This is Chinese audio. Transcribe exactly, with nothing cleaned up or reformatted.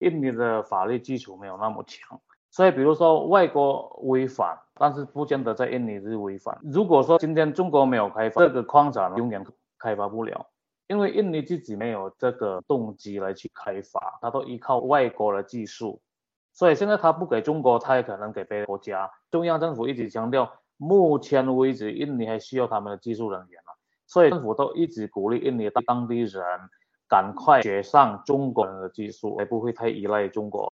印尼的法律基础没有那么强，所以比如说外国违反，但是不见得在印尼是违反。如果说今天中国没有开发这个矿产，永远开发不了，因为印尼自己没有这个动机来去开发，它都依靠外国的技术，所以现在他不给中国，他也可能给别的国家。中央政府一直强调，目前为止印尼还需要他们的技术人员啊，所以政府都一直鼓励印尼当地人赶快学上中国人的技术，而不会太依赖中国。